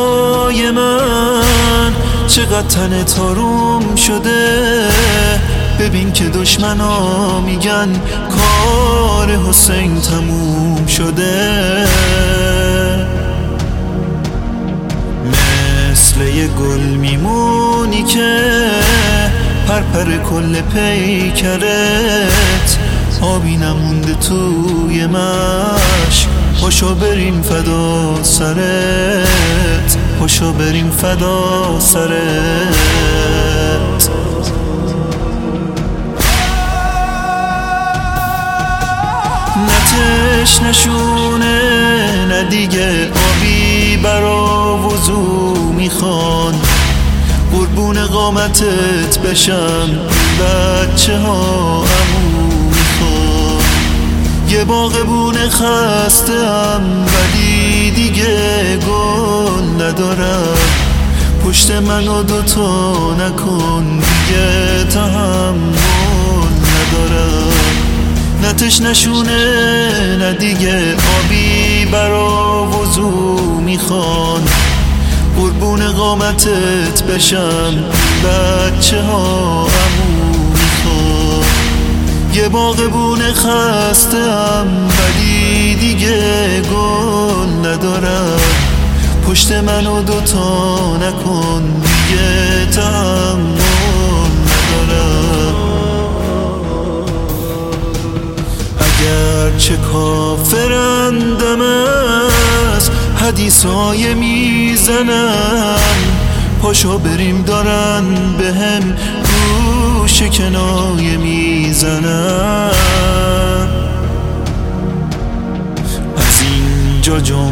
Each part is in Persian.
های من چقدر تن تاروم شده. ببین که دشمنا میگن کار حسین تموم شده. مثل یه گل میمونی که پرپر کل پیکرت، آبی نمونده توی مشک. پاشو بریم فدا سرت، پاشو بریم فدا سرت. نتش نشونه نه دیگه، آبی برا وضو میخوان. قربون قامتت بشم بچه ها عمو میخوان. یه باغبون خستم ولی دیگه گل ندارم. پشت منو دوتا نکن دیگه تحمل ندارم. نتش نشونه نه دیگه، آبی برا وضو میخوان. قربون قامتت بشم بچه ها عمو میخوان. یه باغبون خستم ولی دیگه گل ندارم. پشت منو دوتا نکن دیگه تحمل ندارم. اگرچه کافرندم از حدیثای میزنم، پاشو بریم دارن بهم گوش کنایه میزنم. از اینجا جم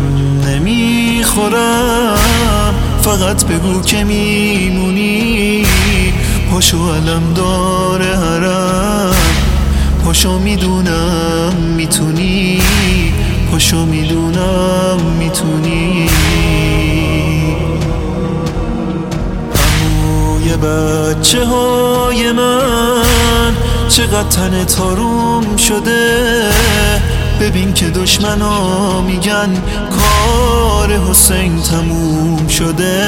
نمیخورم، فقط بگو که میمونی. پاشو علم داره حرم، پاشو میدونم میتونی. پاشو میدونم میتونی. عموی بچه های من چقدر تن تاروم شده. ببین که دشمنا میگن کار حسین تموم شده.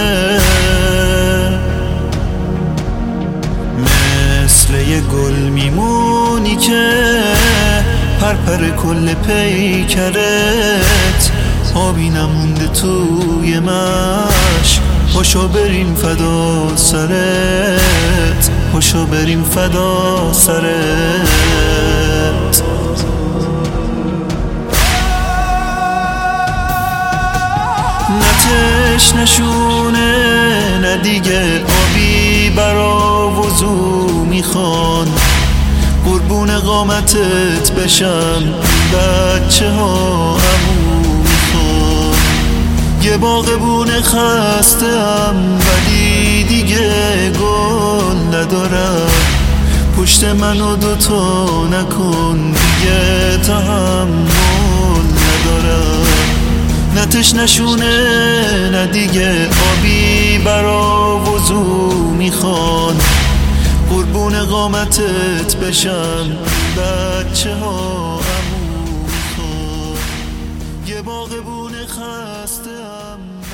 مثل یه گل میمونی که پرپر کل پیکرت، آبی نمونده توی مشک. پاشو بریم فدا سرت، پاشو بریم فدا سرت. نتش نشونه نه دیگه، آبی برا وضو میخوان. قربون قامتت بشم بچه ها عمو میخوان. یه باغبون خستم ولی دیگه گل ندارم. پشت منو دوتا نکن دیگه تحمل ندارم. نتش نشونه نه دیگه، آبی برا وضو میخوان. قربون قامتت بشم بچه ها عمو میخوان. یه باغبون خستم